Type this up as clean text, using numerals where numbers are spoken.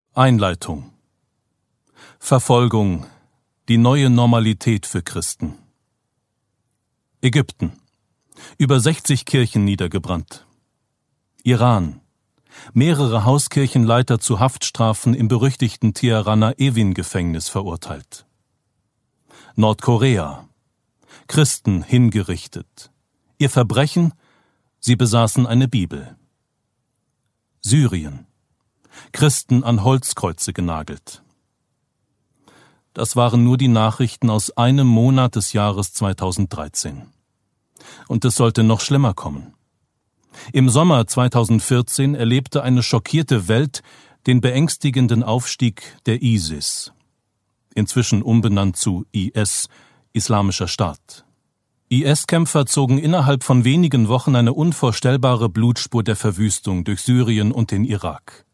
Einleitung. Verfolgung, die neue Normalität für Christen. Ägypten. Über 60 Kirchen niedergebrannt. Iran. Mehrere Hauskirchenleiter zu Haftstrafen im berüchtigten Tirana-Evin-Gefängnis verurteilt. Nordkorea. Christen hingerichtet. Ihr Verbrechen? Sie besaßen eine Bibel. Syrien. Christen an Holzkreuze genagelt. Das waren nur die Nachrichten aus einem Monat des Jahres 2013. Und es sollte noch schlimmer kommen. Im Sommer 2014 erlebte eine schockierte Welt den beängstigenden Aufstieg der ISIS, inzwischen umbenannt zu IS, Islamischer Staat. IS-Kämpfer zogen innerhalb von wenigen Wochen eine unvorstellbare Blutspur der Verwüstung durch Syrien und den Irak.